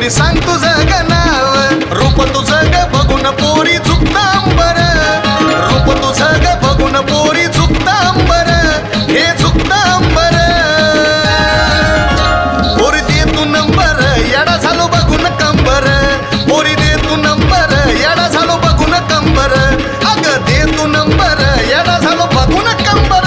पोरी सांग तुझं ग नाव रूप तुझं ग बघून पोरी झुकता अंबर रूप तुझं ग बघून पोरी झुकता अंबर हे झुकता अंबर पोरी दे तू नंबर येडा झालो बघून कंबर पोरी दे तू नंबर येडा झालो बघून कंबर अग दे तू नंबर येडा झालो बघून कंबर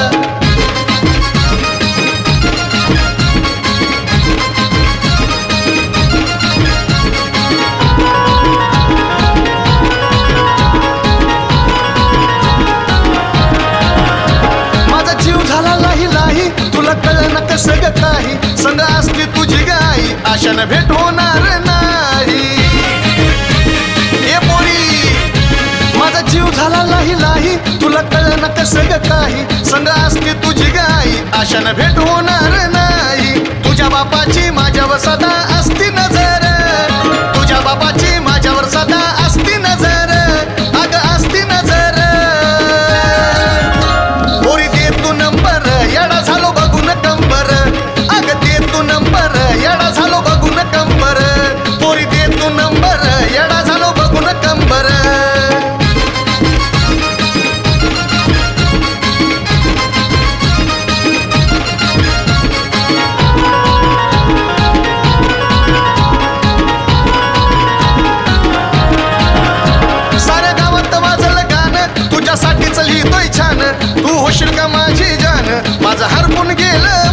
सगळं काही संग असली तुझी गाई आशानं भेट होणार नाही ए पोरी माझा जीव झाला लाही लाही तुला कळलं ना कसं ग काही संग असली तुझी गाई आशानं भेट होणार नाही तुझ्या बापाची माझ्यावर सदा असती नजर तुझ्या बापाची माझ्यावर सदा असती नजर अग असती नजर पोरी दे तू नंबर येडा झालो बघून कंबर अग दे तू नंबर येडा झालो बघून कंबर पोरी दे तू नंबर येडा झालो बघून कंबर साऱ्या गावात वाजलं गाणं तुझ्यासाठीच लिहितोय छान तू होशील का माझी जान माझं हरपून गेलं